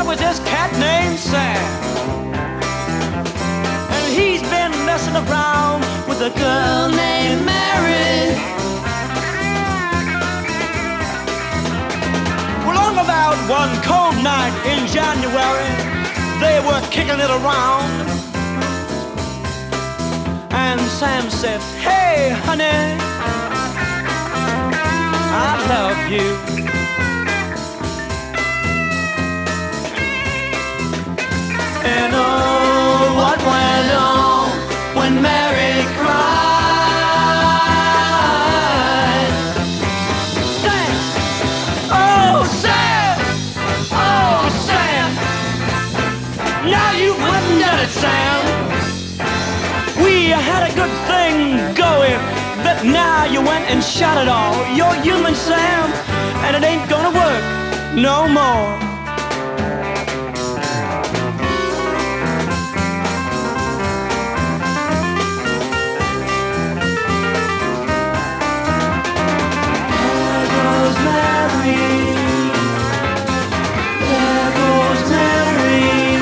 was this cat named Sam. And he's been messing around with a girl named Mary. Well, on about one cold night in January, they were kicking it around. And Sam said, hey, honey, I love you. And oh, what went on when Mary cried? Sam, oh Sam, oh Sam, now you went and done it, Sam. We had a good thing going, but now you went and shot it all. You're human, Sam, and it ain't gonna work no more. There goes Mary.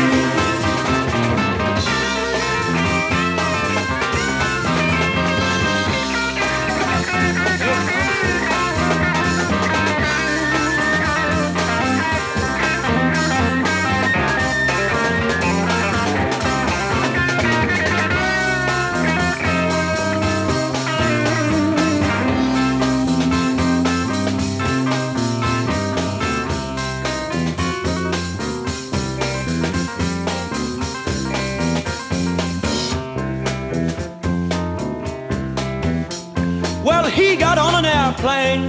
Well, he got on an airplane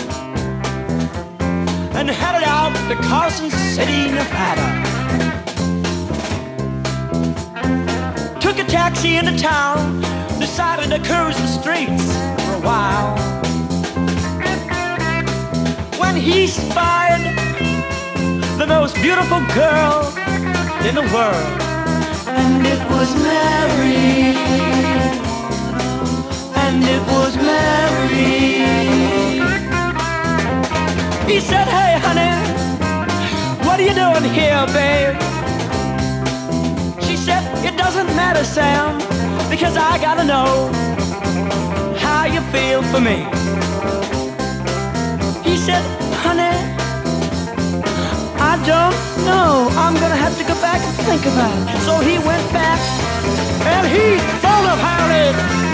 and headed out to Carson City, Nevada. Took a taxi into town, decided to cruise the streets for a while. When he spied the most beautiful girl in the world, and it was Mary. And it was Mary. He said, hey, honey, what are you doing here, babe? She said, it doesn't matter, Sam, because I gotta know how you feel for me. He said, honey, I don't know. I'm gonna have to go back and think about it. So he went back and he thought about it.